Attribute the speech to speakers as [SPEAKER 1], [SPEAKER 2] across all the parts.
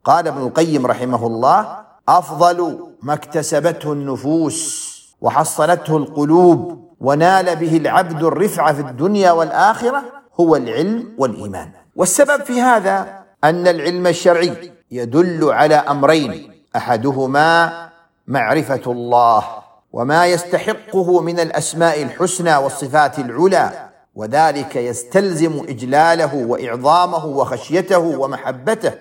[SPEAKER 1] قال ابن القيم رحمه الله: أفضل ما اكتسبته النفوس وحصلته القلوب ونال به العبد الرفعة في الدنيا والآخرة هو العلم والإيمان. والسبب في هذا أن العلم الشرعي يدل على أمرين: أحدهما معرفة الله وما يستحقه من الأسماء الحسنى والصفات العلى، وذلك يستلزم إجلاله وإعظامه وخشيته ومحبته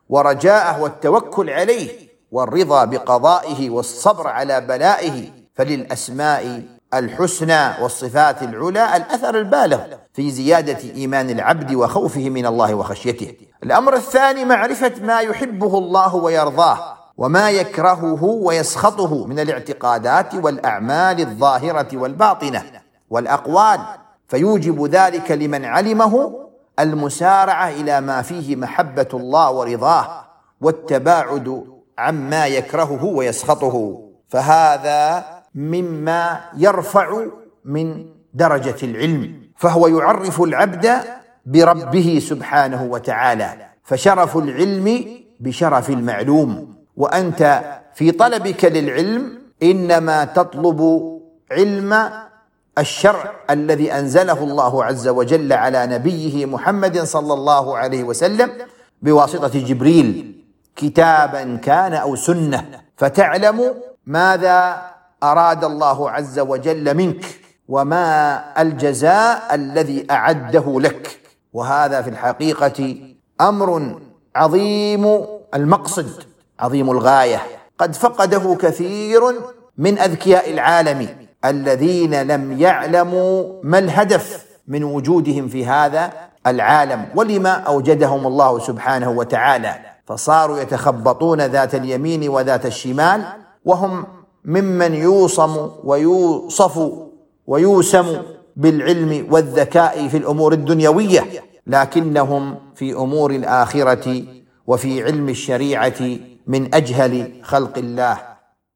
[SPEAKER 1] ورجاءه والتوكل عليه والرضا بقضائه والصبر على بلائه. فللأسماء الحسنى والصفات العلى الأثر البالغ في زيادة إيمان العبد وخوفه من الله وخشيته. الأمر الثاني معرفة ما يحبه الله ويرضاه وما يكرهه ويسخطه من الاعتقادات والأعمال الظاهرة والباطنة والأقوال، فيوجب ذلك لمن علمه المسارعة إلى ما فيه محبة الله ورضاه والتباعد عما يكرهه ويسخطه، فهذا مما يرفع من درجة العلم، فهو يعرف العبد بربه سبحانه وتعالى، فشرف العلم بشرف المعلوم. وأنت في طلبك للعلم إنما تطلب علم الشرع الذي أنزله الله عز وجل على نبيه محمد صلى الله عليه وسلم بواسطة جبريل، كتابا كان أو سنة، فتعلم ماذا أراد الله عز وجل منك وما الجزاء الذي أعده لك. وهذا في الحقيقة أمر عظيم المقصد عظيم الغاية، قد فقده كثير من أذكياء العالم الذين لم يعلموا ما الهدف من وجودهم في هذا العالم ولما أوجدهم الله سبحانه وتعالى، فصاروا يتخبطون ذات اليمين وذات الشمال، وهم ممن يوصم ويوصف ويوسم بالعلم والذكاء في الأمور الدنيوية، لكنهم في أمور الآخرة وفي علم الشريعة من أجهل خلق الله.